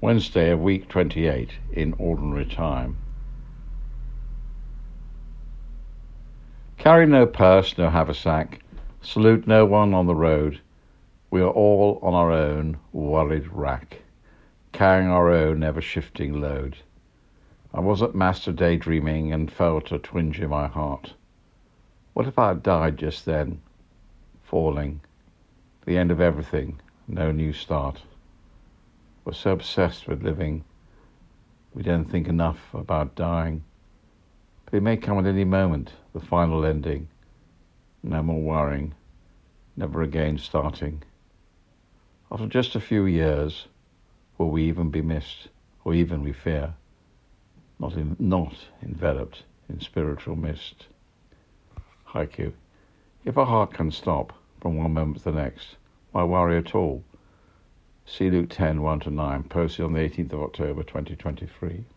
Wednesday of week 28 in ordinary time. Carry no purse, no haversack, salute no one on the road. We are all on our own worried rack, carrying our own ever-shifting load. I was at master daydreaming and felt a twinge in my heart. What if I had died just then, falling, the end of everything, no new start? We're so obsessed with living, we don't think enough about dying. But it may come at any moment, the final ending. No more worrying, never again starting. After just a few years, will we even be missed, or even, we fear, not enveloped in spiritual mist? Haiku. If our heart can stop from one moment to the next, why worry at all? See Luke 10, 1-9, posted on the 18th of October 2023.